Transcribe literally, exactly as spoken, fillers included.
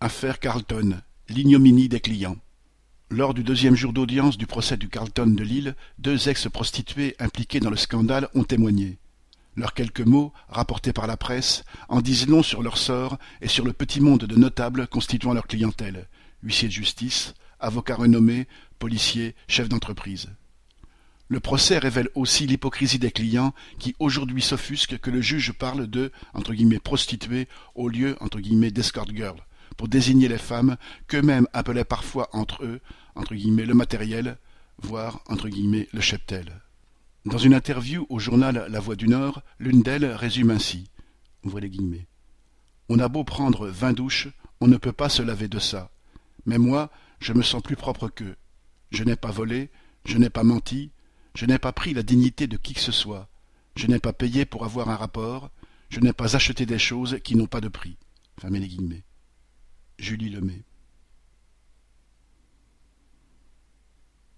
Affaire Carlton, l'ignominie des clients. Lors du deuxième jour d'audience du procès du Carlton de Lille, deux ex-prostituées impliquées dans le scandale ont témoigné. Leurs quelques mots, rapportés par la presse, en disent long sur leur sort et sur le petit monde de notables constituant leur clientèle, huissiers de justice, avocats renommés, policiers, chefs d'entreprise. Le procès révèle aussi l'hypocrisie des clients qui aujourd'hui s'offusquent que le juge parle de entre guillemets, prostituées au lieu entre guillemets, d'escort girl, pour désigner les femmes qu'eux-mêmes appelaient parfois entre eux entre guillemets, le matériel, voire entre guillemets, le cheptel. Dans une interview au journal La Voix du Nord, l'une d'elles résume ainsi, ouvrez les guillemets, « On a beau prendre vingt douches, on ne peut pas se laver de ça. Mais moi, je me sens plus propre qu'eux. Je n'ai pas volé, je n'ai pas menti, je n'ai pas pris la dignité de qui que ce soit. Je n'ai pas payé pour avoir un rapport, je n'ai pas acheté des choses qui n'ont pas de prix. » Fermez les guillemets. Julie Lemay.